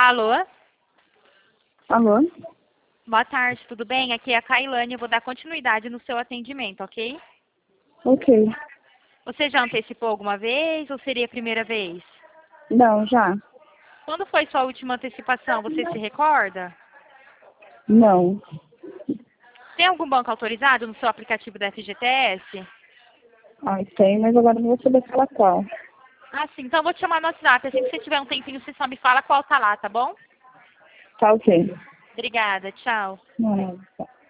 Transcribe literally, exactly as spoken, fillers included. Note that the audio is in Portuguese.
Alô? Alô? Boa tarde, tudo bem? Aqui é a Kailane, eu vou dar continuidade no seu atendimento, ok? Ok. Você já antecipou alguma vez ou seria a primeira vez? Não, já. Quando foi sua última antecipação, você se recorda? Não. Tem algum banco autorizado no seu aplicativo da F G T S? Ai, tem, mas agora não vou saber falar qual. Ah, sim, então eu vou te chamar no WhatsApp. Assim que você tiver um tempinho, você só me fala qual tá lá, tá bom? Tá ok. Obrigada, tchau. Não, não. Tá.